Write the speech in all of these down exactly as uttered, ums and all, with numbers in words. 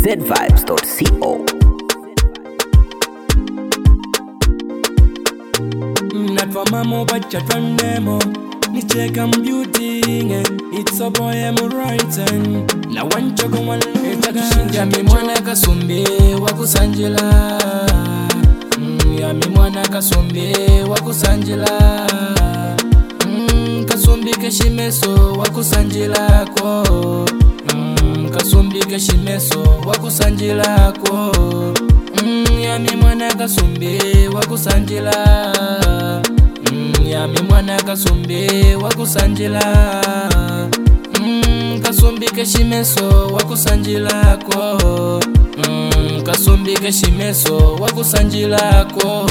z vibes dot co. Not for mama, but your friend demo. Ni check I'm beauty, it's a boy I'm writing. Na one choco one ya mi mwana kasumbi wakusanjila. Mm, ya mi mwana kasumbi wakusanjila. Mm, kasumbi keshimeso wakusanjila ko. Mm, kasumbi keshimeso wakusanjila ko. Mm, ya mi mwana kasumbi wakusanjila. Mm, ya mi mwana kasumbi wakusanjila. Mm, kasumbi keshimeso wakusanjila ko. Mm, kasumbi keshimeso wakusanjila ko.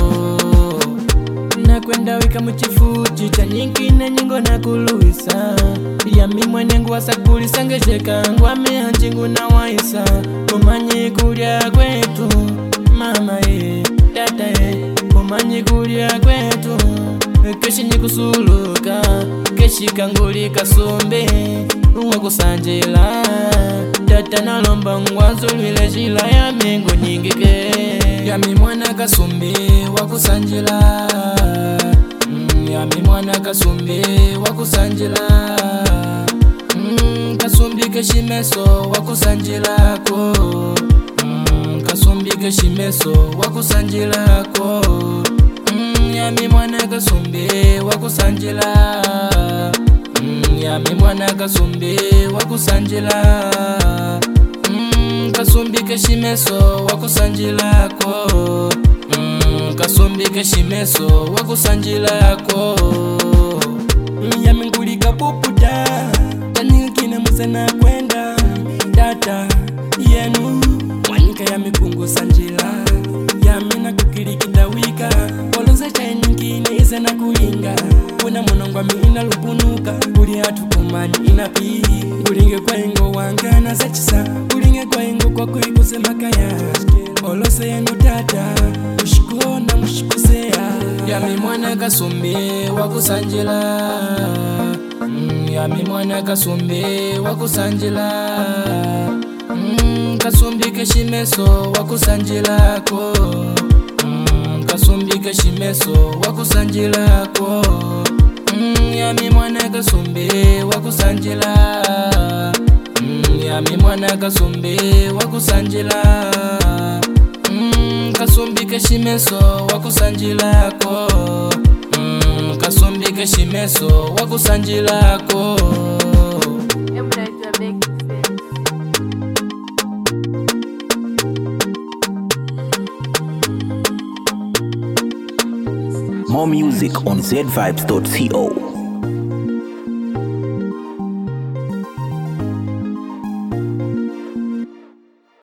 Nakwenda wika muchifuchi cha nyingi na nyingo na kuluisa. Ya mi mwenengu wasakulisa ngesheka ngwame hanchingu na waisa. Kumanyi kulia kwetu mama ye, tata ye, kumanyi kulia kwetu. Keshi nikusuluka, keshi kanguli kasumbi wakusanjila. Tata nalomba ngwazulwile jila ya mingo nyingike. Ya mi mwana kasumbi wakusanjila. Mm, ya mi mwana kasumbi wakusanjila. Mm, kasumbi keshimeso wakusanjila ko. Mm, kasumbi keshimeso wakusanjila ko. Mm, ya mi mwana kasumbi wakusanjila. Mm, ya mi mwana kasumbi wakusanjila. Mm, kasumbi keshimeso wakusanjila ko. Mm, kasumbi keshimeso wakusanjila ko. Mm, ya mingulika puputa tanikine musena kwenda data yenu wanika ya mikungu sanjila. Ya mina kukirikita wika oloze cha nyingine isena kuinga. Kuna monongwa mi ina lupunuka uli hatu kumani inapi. Ulinge kwa ingo wangana zachisa. Ulinge kwa ingo kwa kui kusema kaya. Olose yenu tata ushikona mushikosea. Ya mi mwana kasumbi wakusanjila. Mm, ya mi mwana kasumbi wakusanjila. Mm, kasumbi keshimeso wakusanjila ko. Mm, kasumbi keshimeso wakusanjila ko. Mm, ya mi mwana kasumbi wakusanjila. Mm, ya mi mwana kasumbi wakusanjila. Mm, kasumbi keshimeso wakusanjila ko. Mm, kasumbi keshimeso wakusanjila ko. More music on z vibes dot co.